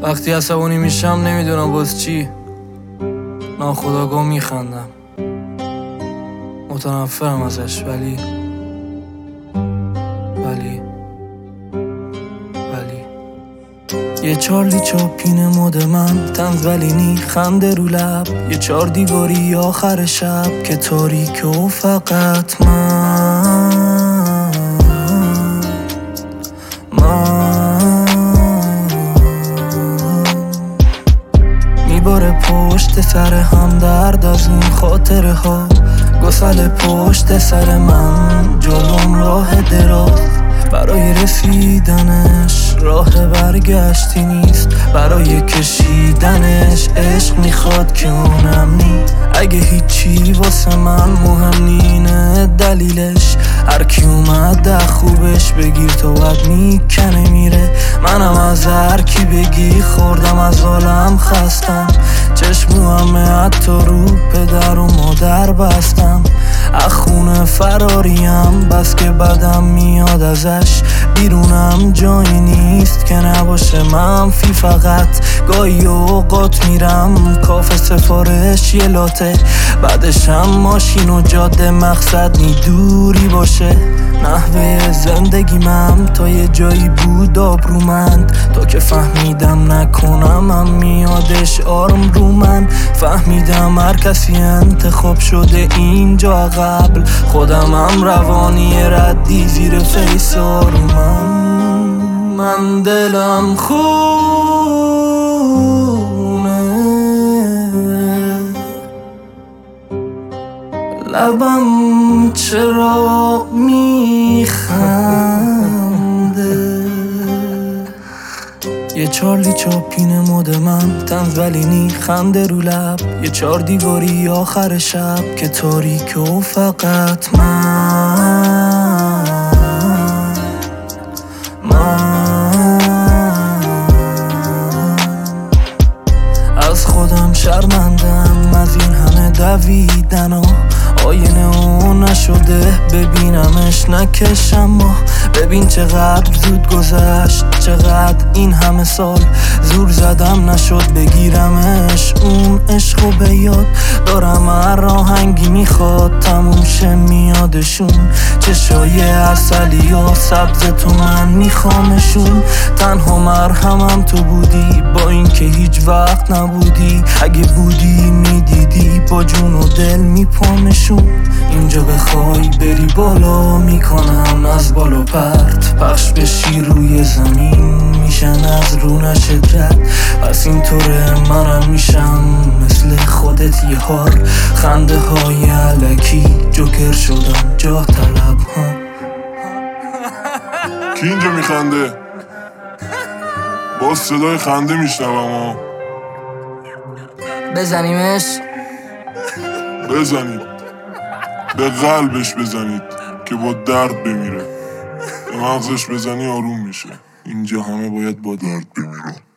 وقتی عصبانی میشم نمیدونم باز چی، ناخودآگاه میخندم، متنفرم ازش. ولی یه چارلی چاپین مد من، طنز ولی خنده رو لب، یه 4 دیواری آخر شب که تاریکه و فقط من میباره پشت سر هم درد از اون خاطره ها، گسل پشت سر من، جلوم راه دراز، برای رسیدنش راه برگشتی نیست، برای کشیدنش عشق میخواد که اونم نی. اگه هیچی واسه من مهم نینه دلیلش، هر کی اومد خوبش بگیر تو بد میکنه میره. منم از هر کی بگی خوردم، از عالم خستم، چشمو همه حتی رو پدر و مادر بستم، اخونه فراریم بس که بدم میاد ازش، بیرونم جایی نیست که نباشه منفی. فقط گاهی اوقات میرم کافه سفارش یه لاته، بعدشم ماشین و جاده، مقصد نی دوری باشه. نحوه زندگیمم تا یه جایی بود آبرومند، تا که فهمیدم نکنم هم میادش آرم رو من. فهمیدم هر کسی انتخاب شده اینجا قبل، خودم هم روانی ردی زیر فیس من دلم خونه، لبم چرا میخنده. یه چارلی چاپین مد من، طنز ولی خنده رو لب، یه 4 دیواری آخر شب که تاریکه و فقط من از خودم شرمندم، از این همه دویدن و آینه و نشده ببینمش نکشم. ببین چقدر زود گذشت، چقدر این همه سال زور زدم نشد بگیرمش. اون عشقو به یاد دارم، هر آهنگی میخواد تموم شه میادشون، چشای عسلی و سبز تو من میخوامشون. تنها مرهمم تو بودی با این که هیچ وقت نبودی، اگه بودی میدیدی با جون و دل میپامشون. اینجا بخوای بری بالا میکنم از بالا پرت، پخش بشی روی زمین میشن از رو نشد رد. پس اینطوره منم میشم مثل خودت یه هار، خنده های علکی جوکر شدم جاه طلب ها. کی اینجا میخنده؟ باز صدای خنده میشنوم. بزنیمش؟ بزنید، به قلبش بزنید که با درد بمیره، به مغزش بزنی آروم میشه. اینجا همه باید با درد بمیرن.